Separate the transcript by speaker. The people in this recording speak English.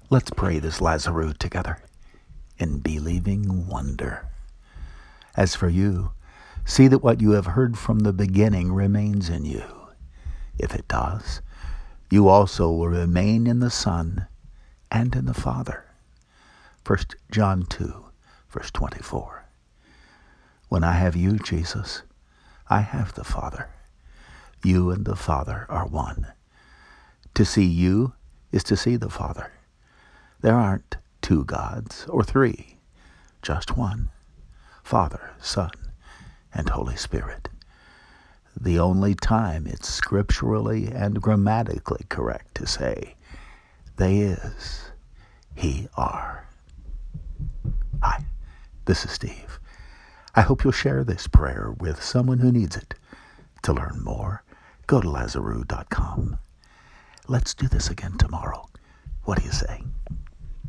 Speaker 1: Let's pray this Lazarus together in believing wonder. As for you, see that what you have heard from the beginning remains in you. If it does, you also will remain in the Son and in the Father. 1 John 2, verse 24. When I have you, Jesus, I have the Father. You and the Father are one. To see you is to see the Father. There aren't two gods or three, just one, Father, Son, and Holy Spirit. The only time it's scripturally and grammatically correct to say, they is, he are. Hi, this is Steve. I hope you'll share this prayer with someone who needs it. To learn more, go to Lazarus.com. Let's do this again tomorrow. What do you say?